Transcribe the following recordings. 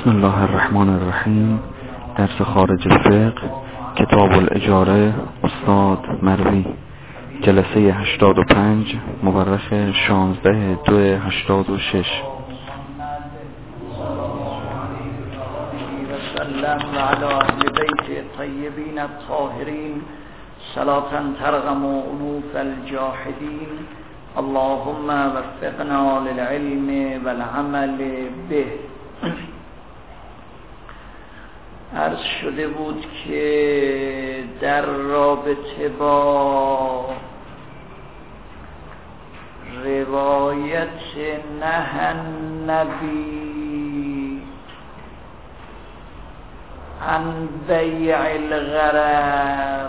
بسم الله الرحمن الرحیم. درس خارج الفقه، کتاب الاجاره، استاد مروی، جلسه 85، مورخ 16/2/86. وسلم وعلى اهل بیت الطیبین الطاهرین صلاة ترغم انوف الجاحدین. اللهم وفقنا للعلم والعمل به. عرض شده بود که در رابطه با روایت نهی النبی عن بیع الغرر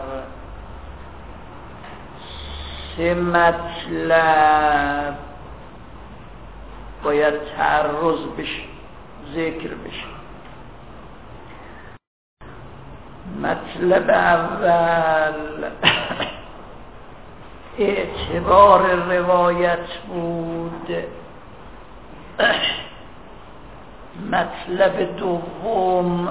سه مطلب باید تعرض بشه، ذکر بشه. مطلب اول اعتبار روایت بود. مطلب دوم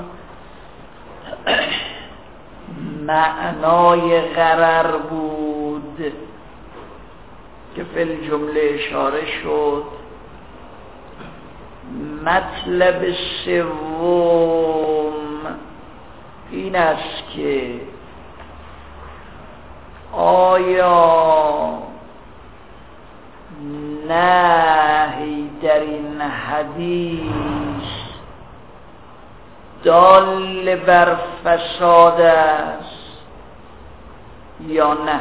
معنای غرر بود که فی الجمله اشاره شد. مطلب سوم این است که آیا نهی در این حدیث دال بر فساد است یا نه؟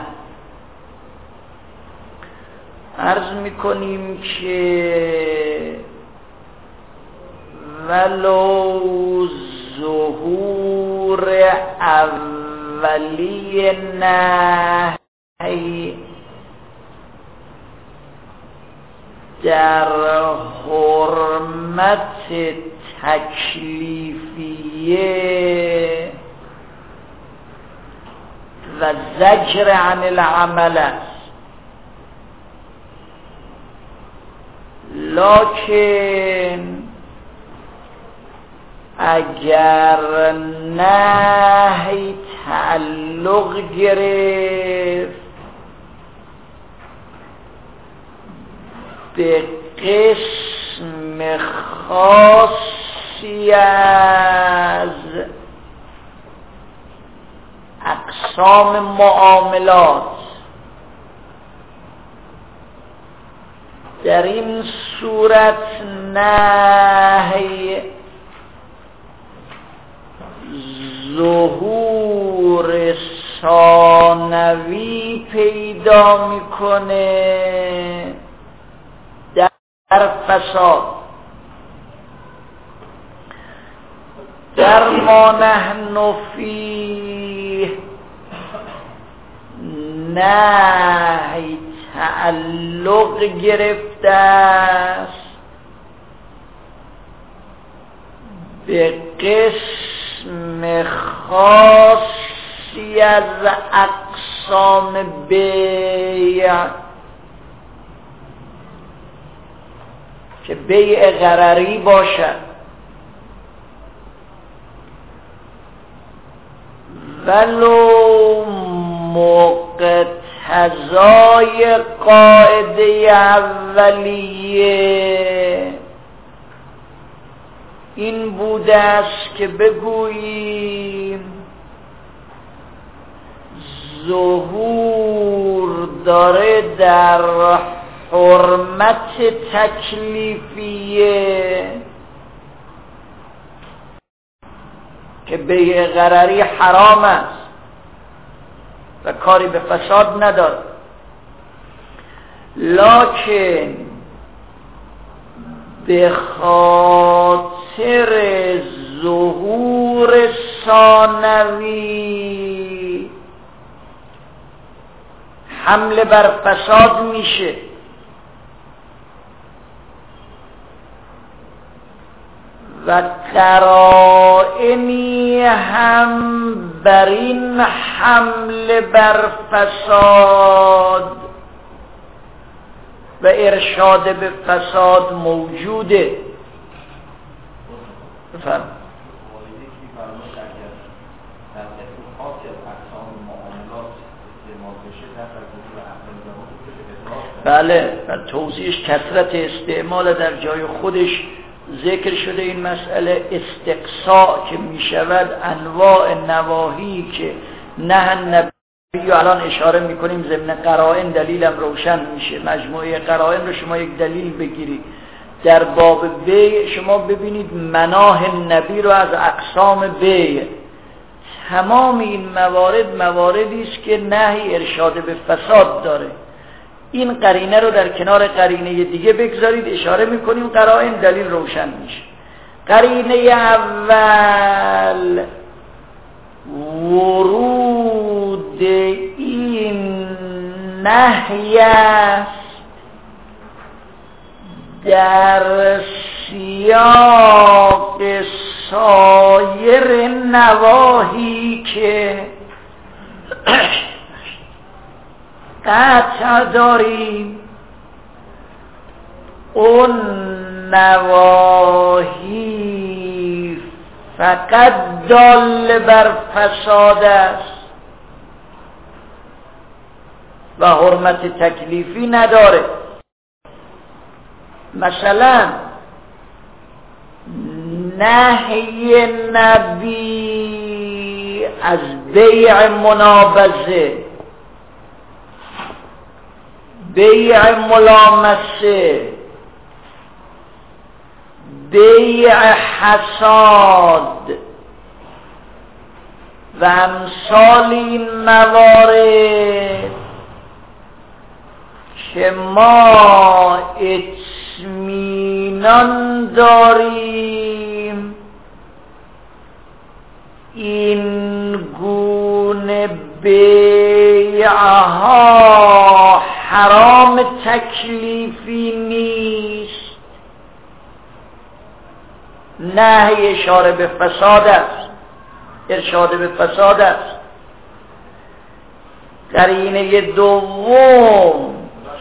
عرض میکنیم که ولو ظهور اولی نهی در حرمت تکلیفیه و زجر عن العمل است، لکن اگر نهی تعلق گرفت به قسم خاصی از اقسام معاملات، در این صورت نهی ظهور ثانوی پیدا میکنه در فساد. در ما نحن فیه نهی تعلق گرفته است به قسم خاصی از اقسام بیع که بیع غرری باشد، ولو مقتضای قاعده اولیه این بوده است که بگوییم ظهور داره در حرمت تکلیفیه که بیع غرری حرام است و کاری به فساد نداره، لکن به خاطر ظهور ثانوی حمله بر فساد میشه. و قرائنی هم بر این حمله بر فساد و ارشاد به فساد موجوده بفرم. بله، توضیحش کثرت استعمال در جای خودش ذکر شده. این مسئله استقصاء که می شود انواع نواهی که نه النبی الان اشاره می کنیم ضمن قرائن دلیلم روشن میشه. مجموعه قرائن رو شما یک دلیل بگیرید در باب بیع، شما ببینید مناه نبی رو از اقسام بیع. تمام این موارد مواردی است که نهی ارشاد به فساد داره. این قرینه رو در کنار قرینه دیگه بگذارید، اشاره میکنیم قرائن دلیل روشن میشه. قرینه اول ورود این نهی است در سیاق سایر نواهی که قطع داریم. اون نواهی فقط دال بر فساد است و حرمت تکلیفی نداره. مثلا نهی نبی از بیع منابذه، بیع ملامسه، بیع حساد و امثال این موارد که ما اطمینان داریم این گونه بیعها حرام تکلیفی نیست، نهی اشاره به فساد است، ارشاد به فساد است. قرینه دوم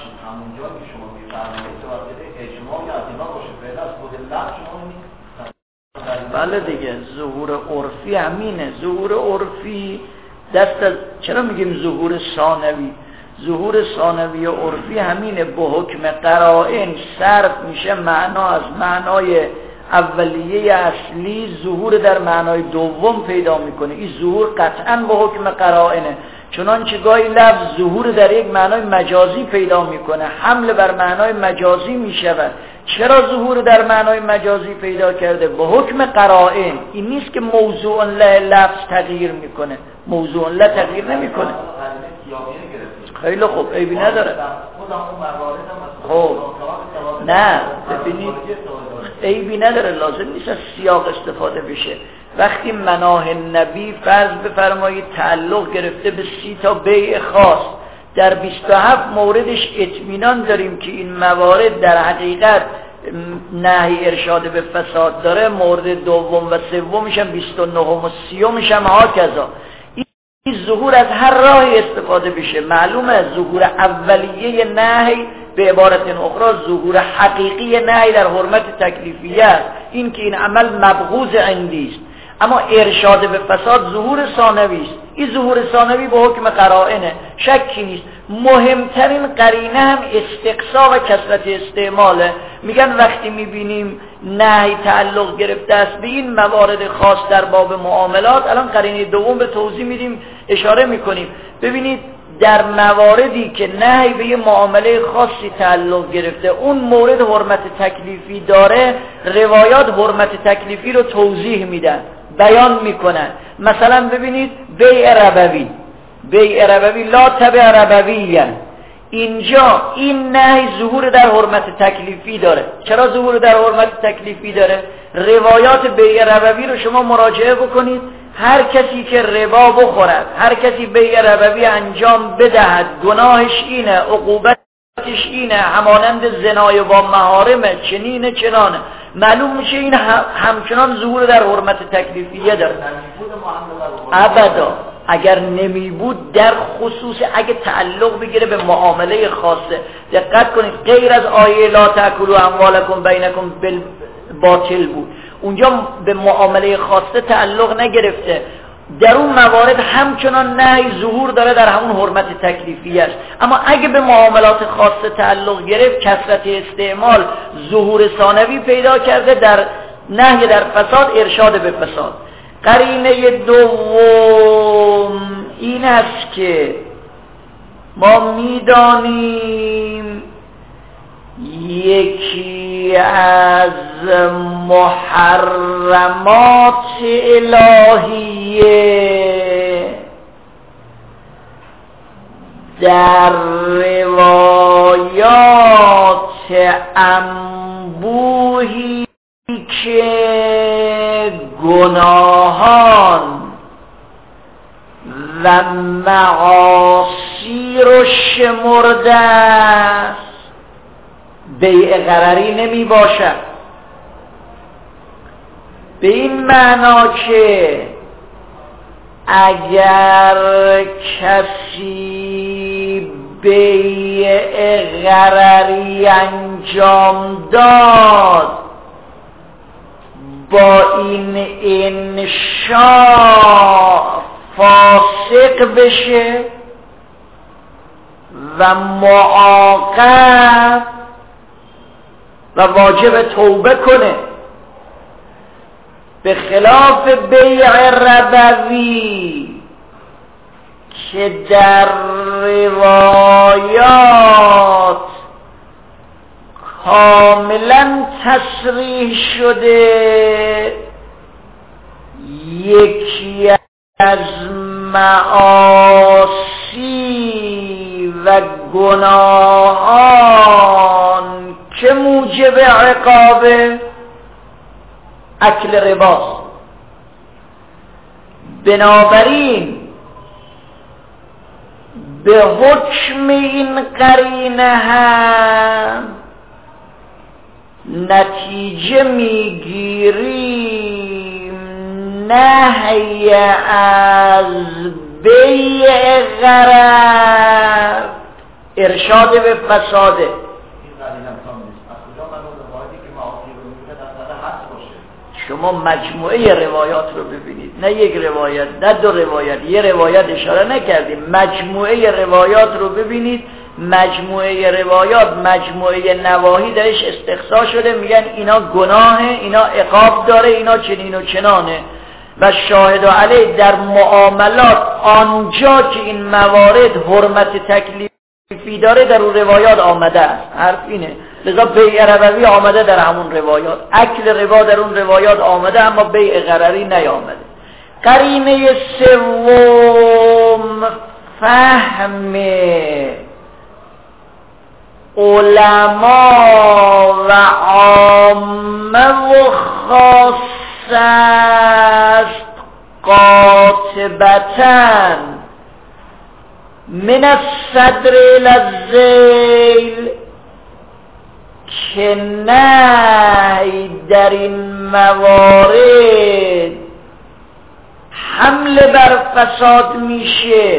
بله دیگه ظهور عرفی همینه. ظهور عرفی دست از چرا میگیم ظهور ثانوی؟ ظهور ثانوی عرفی همینه، به حکم قرائن صرف میشه معنا از معنای اولیه اصلی ظهور در معنای دوم پیدا میکنه. این ظهور قطعا به حکم قرائنه، چنانچه گاهی لفظ ظهور در یک معنای مجازی پیدا میکنه، حمل بر معنای مجازی میشود. چرا ظهور در معنای مجازی پیدا کرده؟ به حکم قرائن. این نیست که موضوع لفظ تغییر میکنه، موضوع لا تغییر نمیکنه. خیلی خوب، عیبی نداره. خب نه ببینید عیبی نداره، لازم نیست از سیاق استفاده بشه. وقتی مناه نبی فرض بفرمایید تعلق گرفته به 30 تا بیع خاص، در 27 موردش اطمینان داریم که این موارد در حقیقت نهی ارشاد به فساد داره، مورد دوم و سومش هم 29 و 30 هم هاکذا. این ظهور از هر راهی استفاده بشه. معلومه از ظهور اولیه نهی به عبارت اخرى ظهور حقیقی نهی در حرمت تکلیفیه است، این که این عمل مبغوض عندی است. اما ارشاد به فساد ظهور ثانوی است. این ظهور ثانوی به حکم قرائنه، شکی نیست. مهمترین قرینه هم استقصا و کثرت استعماله. میگن وقتی میبینیم نهی تعلق گرفته است به این موارد خاص در باب معاملات، الان قرینه دوم به توضیح میدیم، اشاره میکنیم. ببینید در مواردی که نهی به یه معامله خاصی تعلق گرفته، اون مورد حرمت تکلیفی داره، روایات حرمت تکلیفی رو توضیح میدن، بیان میکنن. مثلا ببینید بیع ربوی، بیع ربوی لا تبع ربویه، اینجا این نهی ظهور در حرمت تکلیفی داره. چرا ظهور در حرمت تکلیفی داره؟ روایات بیع ربوی رو شما مراجعه بکنید. هر کسی که ربا بخورد، هر کسی بیع ربوی انجام بدهد، گناهش اینه، عقوبتش اینه، همانند زنای با محارمه، چنینه چنانه. معلوم میشه این همچنان ظهور در حرمت تکلیفیه داره. ابدا اگر نمی بود، در خصوص اگه تعلق بگیره به معامله خاصه. دقت کنید، غیر از آیه لا تأکلوا اموالکم بینکم بالباطل بود. اونجا به معامله خاصه تعلق نگرفته. در اون موارد همچنان نهی ظهور داره در همون حرمت تکلیفی است. اما اگه به معاملات خاصه تعلق گرفت، کثرت استعمال ظهور ثانوی پیدا کرده، در نهی در فساد ارشاد به فساد. قرینه دوم این است که ما میدانیم یکی از محرمات الهیه در روایات انبوهی که گناهان و معاصی رو شمرده است بیع غرری نمی باشد. به این معنا که اگر کسی بیع غرری انجام داد با این انشاء فاسق بشه و معاقب و واجب توبه کنه، به خلاف بیع ربوی که در روایات کاملا تصریح شده یکی از معاصی و گناهان که موجب عقاب اکل رباست. بنابراین به حکم این قرینه هم نتیجه میگیریم نهی از بیع غرر ارشاد به فساده. شما مجموعه روایات رو ببینید، نه یک روایت، نه دو روایت، یه روایت اشاره نکردیم، مجموعه روایات رو ببینید. مجموعه روایات، مجموعه نواهی درش استقصا شده، میگن اینا گناهه، اینا عقاب داره، اینا چنین و چنانه. و شاهد علیه در معاملات آنجا که این موارد حرمت تکلیفی داره در اون روایات آمده است. حرف اینه. لذا بیع ربوی آمده در همون روایات، اکل ربا در اون روایات آمده، اما بیع غرری نیامده. قرینه سوم فهم علما و عامه و خاصه است قاطبتاً من الصدر الى الذیل که نهی در این موارد حمله بر فساد میشه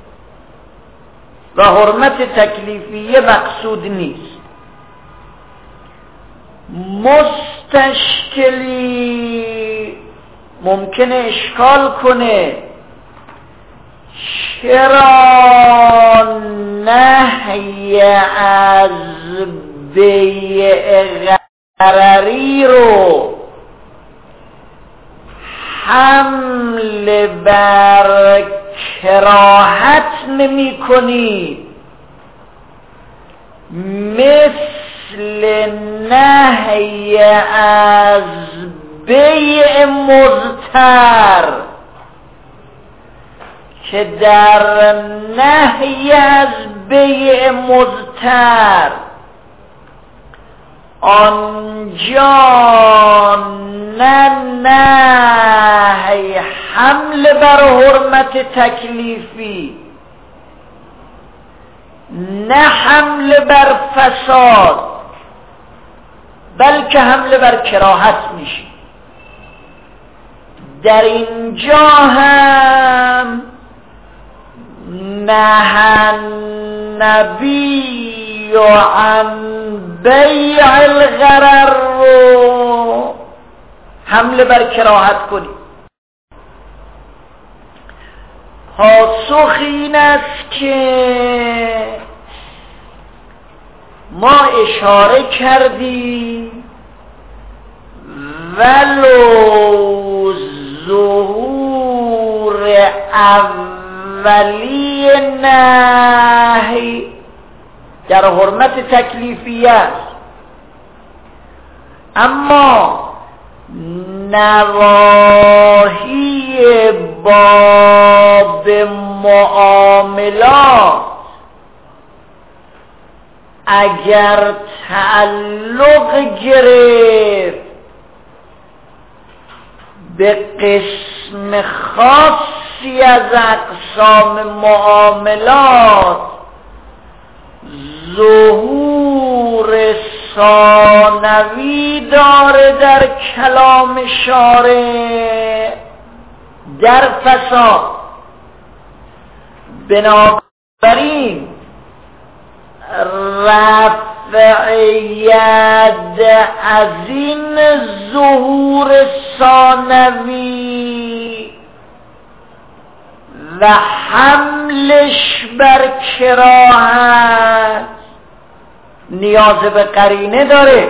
و حرمت تکلیفیه مقصود نیست. مستشکلی ممکنه اشکال کنه چرا نهی از بیع غرری رو حمل بر کراهت نمی کنی، مثل نهی از بیع مضطر که در نهی از بیع مضطر آنجا نه نهی حمل بر حرمت تکلیفی، نه حمل بر فساد، بلکه حمل بر کراهت میشه. در اینجا هم نهی النبی عن بیع الغرر رو حمله بر کراهت کنی؟ پاسخ این است که ما اشاره کردیم ولو ظهور اولی نهی در حرمت تکلیفی است، اما نواهی باب معاملات اگر تعلق گرفت به قسم خاصی از اقسام معاملات، ظهور ثانوی داره در کلام شارع در فساد. بنابراین رفع ید از این ظهور ثانوی و حملش بر کراهت نیاز به قرینه داره.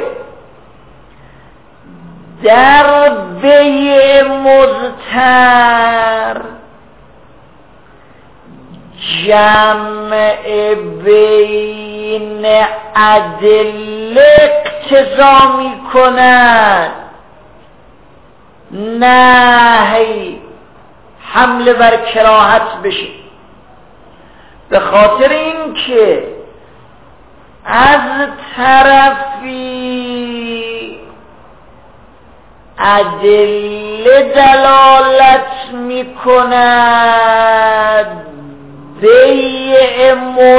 در بیع مضطر جمع بین ادله اقتضا می کند نهی حمله بر کراهت بشه، به خاطر این که از طرفی ادله دلالت می کند بیع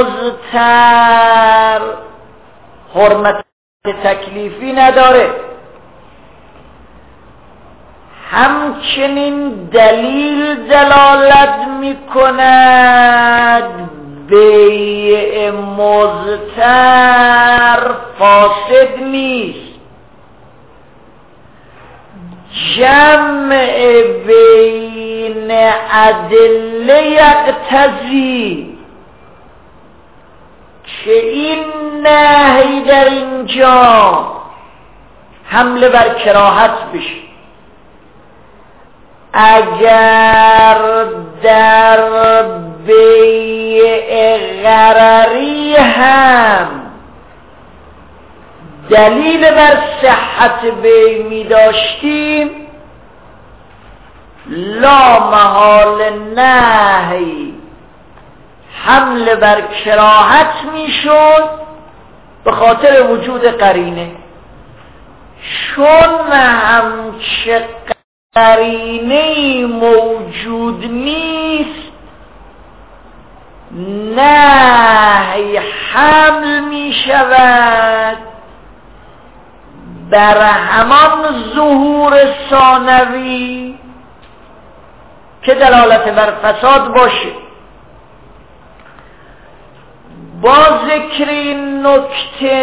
مضطر حرمت تکلیفی نداره، همچنین دلیل دلالت می کند بیع مضطر فاسد نیست. جمع بین ادله یقتضی که این نهی در اینجا حمله بر کراهت بشه. اگر در بیع غرری هم دلیل بر صحت بیع می داشتیم، لا محال نهی حمله بر کراهت می شد به خاطر وجود قرینه. چون همچه قرینه موجود نیست، نهی حمل می شود بر همان ظهور ثانوی که دلالت بر فساد باشه. با ذکر این نکته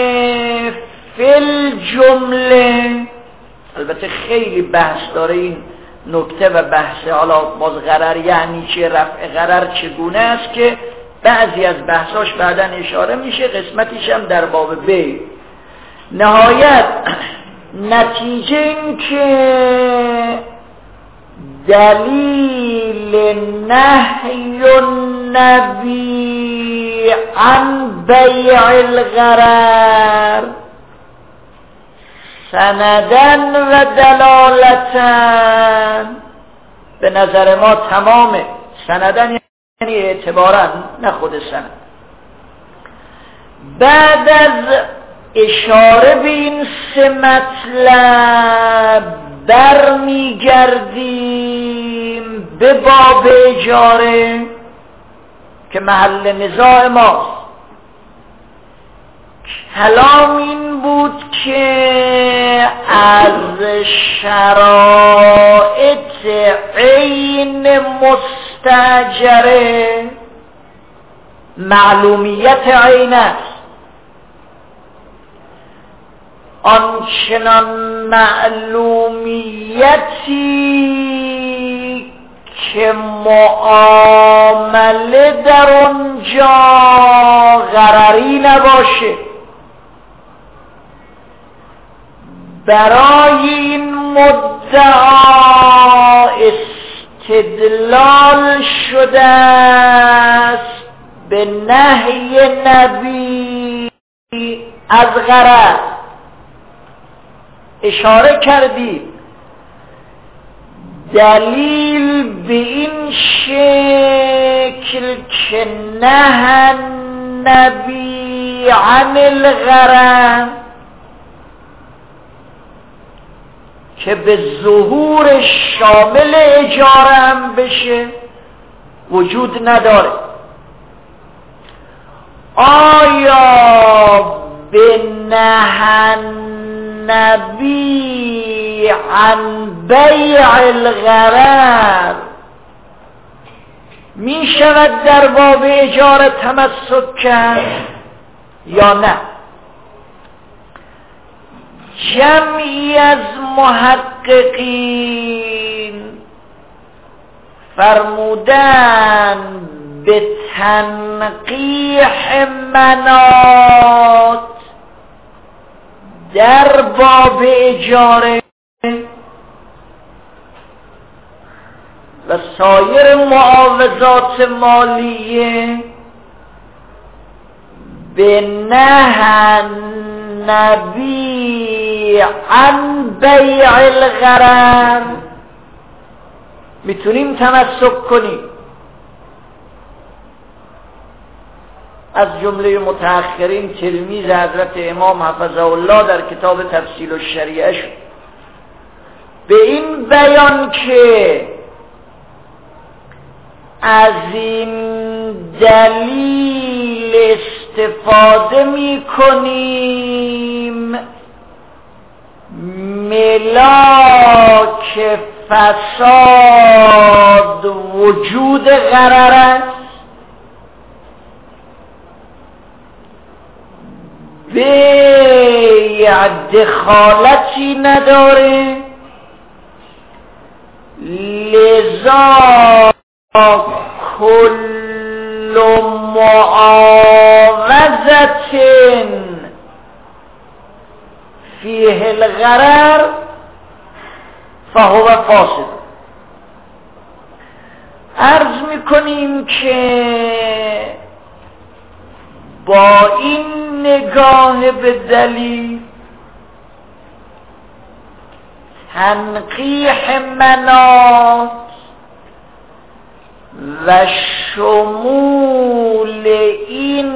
فل جمله، البته خیلی بحث داره این نکته و بحث حالا باز غرر یعنی چه، رفع غرر چگونه است، که بعضی از بحثاش بعداً اشاره میشه، قسمتیش هم در باب بیع. نهایت نتیجه این که دلیل نهی النبی عن بیع الغرر سندن و دلالتن به نظر ما تمامه. سندن یعنی اعتبارا، نه خود سند. بعد از اشاره به این سه مطلب برمیگردیم به باب اجاره که محل نزاع ماست. کلام این بود که از شرائط عین مستاجره معلومیت عین است. آنچنان معلومیتی که معامله در اونجا غرری نباشه. برای این مدعا استدلال شده است به نهی نبی از غرض. اشاره کردید دلیل به این شکل که نهی نبی عن الغرض که به ظهور شامل اجاره هم بشه وجود نداره. آیا به نهی نبی عن بیع الغرر می شود در باب اجاره تمسک کرد یا نه؟ جمعی از محققین فرمودن به تنقیح منات در باب اجاره و سایر معاوضات مالیه به نهی نبی عن بیع الغرر میتونیم تمسک کنیم. از جمله متأخرین تلمیذ حضرت امام حفظه الله در کتاب تفصیل الشریعه شد به این بیان که از این دلیل استفاده می کنیم ملاک فساد وجود غرر است، بیع دخالتی نداره، لذا کل معاوضت فیه الغرر فهو فاسد. عرض میکنیم که با این نگاه به دلیل تنقیح منات و شمول این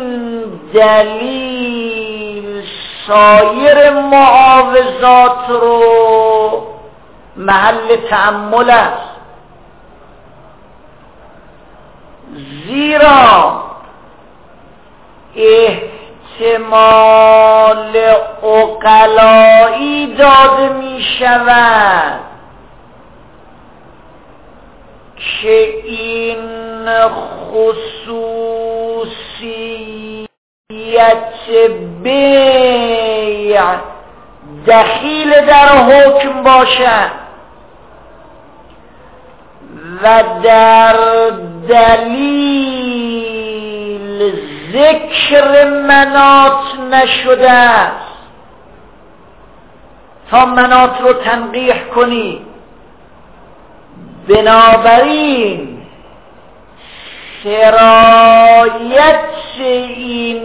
دلیل سایر معاوضات رو محل تأمل است، زیرا احتمال عقلایی داده می شود که این خصوصیت بیع دخیل در حکم باشد و در دلیل ذکر منات نشده است تا منات رو تنقیح کنی. بنابراین سرایت این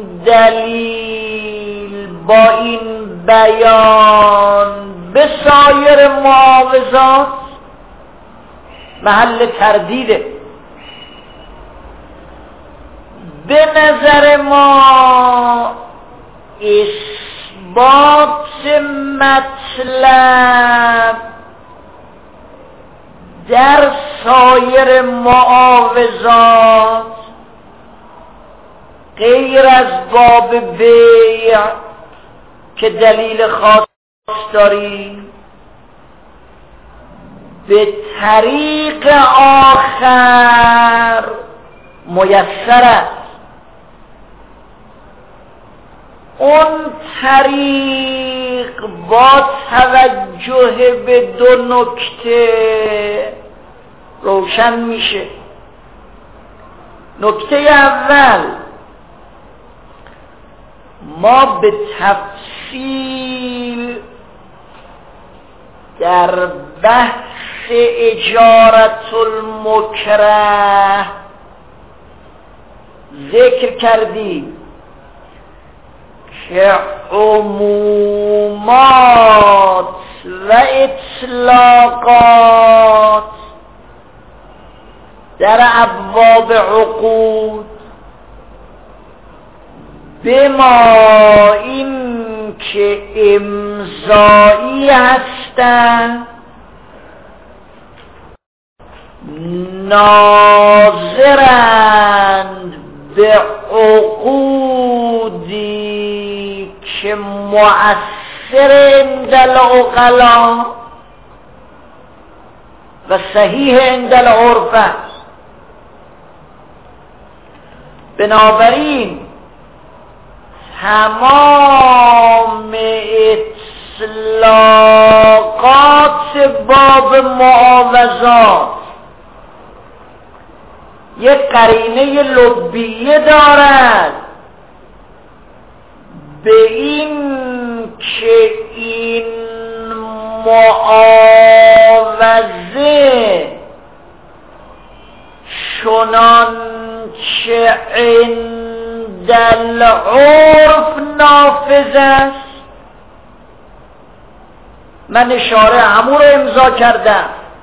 دلیل با این بیان به سایر معاوضات محل تردیده. به نظر ما اثبات مطلب در سایر معاوضات غیر از باب بیع که دلیل خاص داریم به طریق آخر میسر است. اون طریق تحقیق با توجه به دو نکته روشن میشه. نکته اول، ما به تفصیل در بحث اجارت المکره ذکر کردیم که عمومات و اطلاقات در ابواب عقود به ما این که امضایی هستند ناظرند به عقودی که مؤثر عند العقلاء و صحیح عند العرف است. بنابراین تمام اطلاقات باب معاوضات یک قرینه لبیه دارد به این که این معاوضه چنانچه عند العرف نافذ است. من اشاره همون رو امضا کردم.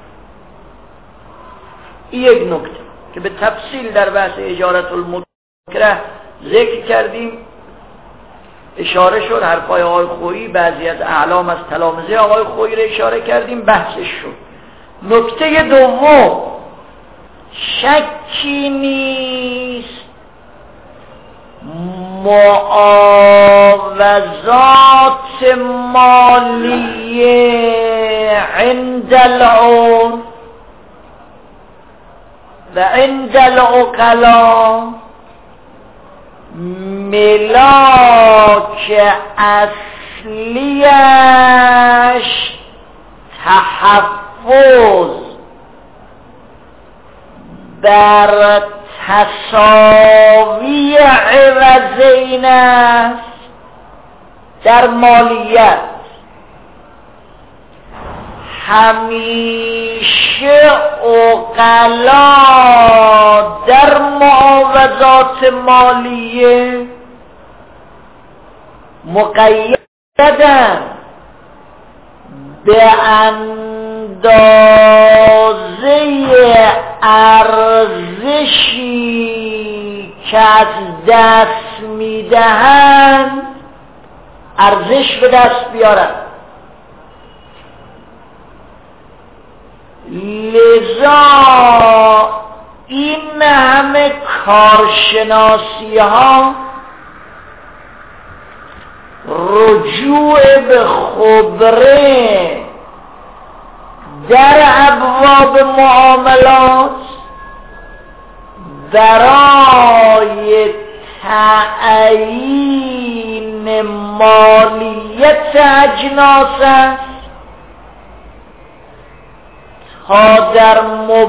این یک نکته که به تفصیل در بحث اجارت المکره ذکر کردیم، اشاره شد، حرفای آقای خویی، بعضی از اعلام از تلامذه آقای خویی رو اشاره کردیم، بحثش شد. نکته دوم، شکی نیست معاوضات مالیه عند العون و عند العقلاء ملاک اصلیش تحفظ بر تساوی عوضین است در مالیت. همیشه عقلا در معاوضات مالیه مقیدن به اندازه ارزشی که از دست میدهند ارزش به دست بیارند. لذا این همه کارشناسی ها رجوع به خبره در ابواب معاملات برای تعیین مالیت اجناس است تا در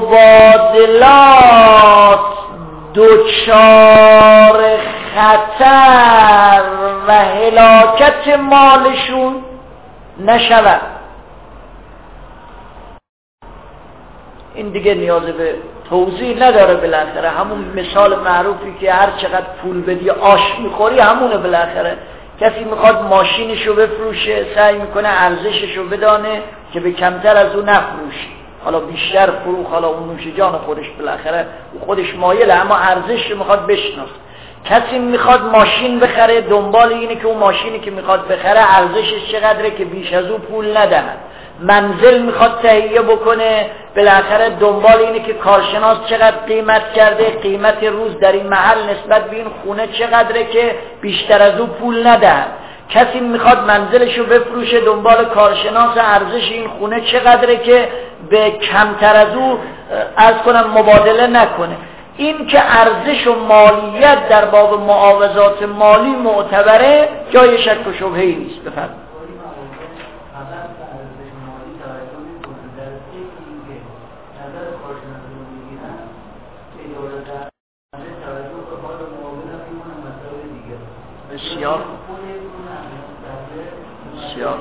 مبادلات دچار خطر و هلاکت مالشون نشود. این دیگه نیاز به توضیح نداره. بالاخره همون مثال معروفی که هر چقدر پول بدی آش میخوری همونه. بالاخره کسی میخواد ماشینشو بفروشه سعی میکنه ارزششو بدانه که به کمتر از اون نفروشه، حالا بیشتر فروخ، حالا اون نوش جان خودش، بالاخره خودش مایله اما ارزش رو میخواد بشناسه. کسی میخواد ماشین بخره دنبال اینه که اون ماشینی که میخواد بخره ارزشش چقدره که بیش از اون پول ندهد. منزل میخواد تهیه بکنه، بالاخره دنبال اینه که کارشناس چقدر قیمت کرده، قیمت روز در این محل نسبت به این خونه چقدره که بیشتر از اون پول ندهد. کسی میخواد منزلشو بفروشه دنبال کارشناس ارزش این خونه چقدره که به کمتر از او مبادله نکنه. این که ارزش و مالیت در باب معاوضات مالی معتبره جای شک و شبهه‌ای نیست. بفرمایید. بسیار بسیار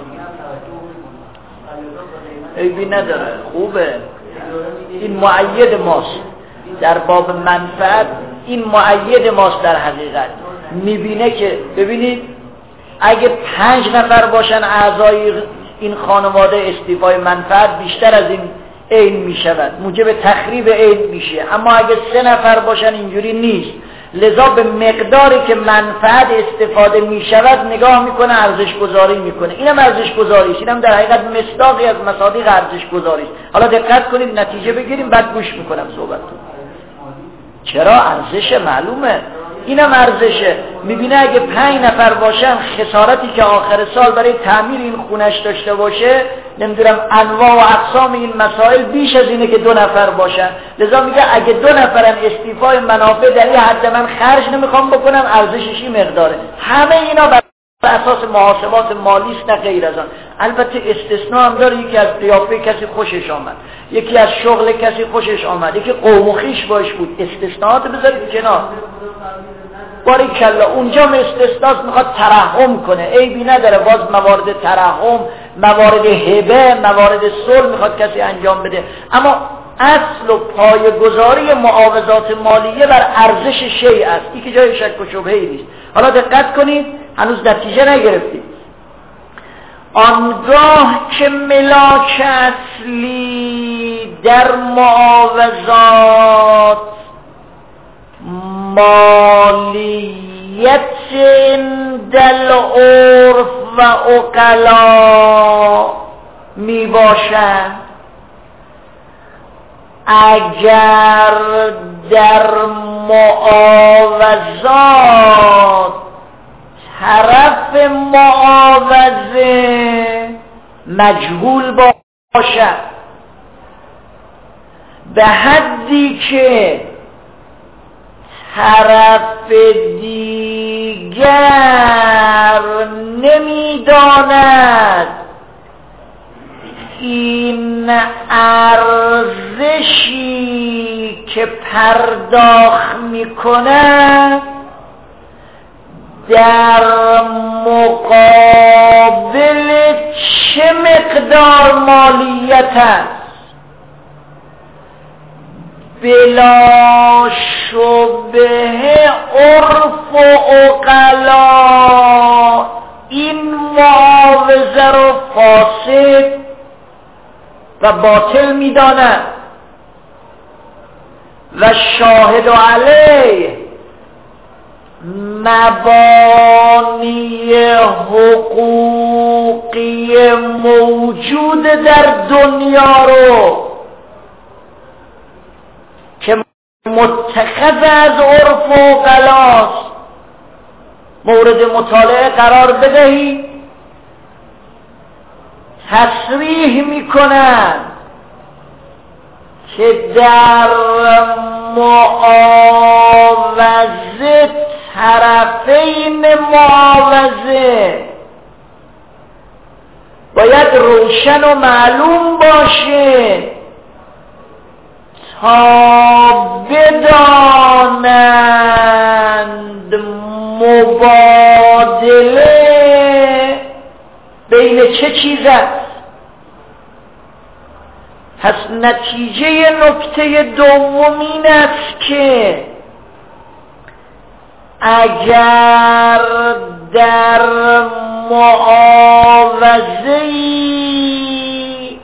عیبی نداره، خوبه، این مؤید ماست در باب منفعت، این مؤید ماست در حقیقت. میبینه که ببینید اگه 5 نفر باشن اعضای این خانواده، استیفای منفعت بیشتر از این عین میشود، موجب تخریب عین میشه. اما اگه 3 نفر باشن اینجوری نیست، لذا به مقداری که منفعت استفاده میشود نگاه میکنه، ارزش گذاری میکنه. اینم ارزش گذاری است، اینم در حقیقت مصداقی از مصادیق ارزش گذاری است. حالا دقت کنید نتیجه بگیریم، بعد گوش میکنم صحبتتون. چرا؟ ارزش معلومه، اینم ارزشه. میبینه اگه 5 نفر باشن، خسارتی که آخر سال برای تعمیر این خونش داشته باشه، نمیدونم انواع و اقسام این مسائل بیش از اینه که 2 نفر باشن. لذا میگه اگه 2 نفرن استیفای منافع در این حد من خرج نمیخوام بکنم، ارزشش این مقداره. همه اینا بر اساس محاسبات مالی است، نه غیر از آن. البته استثناء هم داره، یکی از قیافه کسی خوشش آمد، یکی از شغل کسی خوشش آمد، یکی قوم و خویش باش بود، استثناءات بذارید کنار. باریکلا اونجا استثناء میخواد ترحم کنه، عیبی نداره، باز موارد ترحم، موارد هبه، موارد صلح میخواد کسی انجام بده. اما اصل و پایه‌گذاری معاوضات مالیه بر ارزش شیء است، این که جای شک و شبهه‌ای نیست. حالا دقت کنید، هنوز نتیجه نگرفتید. آنگاه که ملاک اصلی در معاوضات مالیت دل عرف و عقلا می باشد، اگر در معاوضات طرف معاوضه مجهول باشد به حدی که طرف دیگر نمیداند این ارزشی که پرداخت میکند در مقابل چه مقدار مالیت است. بلا شبهه عرف و عقلا این معاوضه رو فاسد و باطل می‌دانند و شاهد علیه مبانی حقوقی موجود در دنیا رو که متخذ از عرف و عقلاست مورد مطالعه قرار بدهی، تصریح میکنند که در معاوضه طرفین معاوضه باید روشن و معلوم باشه تا بدانند مبادله بین چه چیز است. پس نتیجه نکته دوم این است که اگر در معاوضه‌ای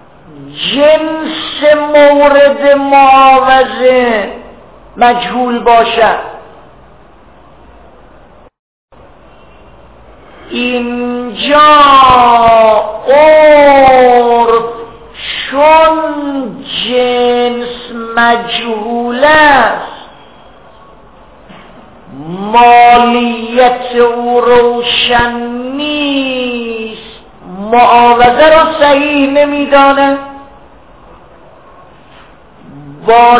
جنس مورد معاوضه مجهول باشد، اینجا عرف چون جنس مجهول است مالیت او روشن نیست، معاوضه را صحیح نمیدانه، با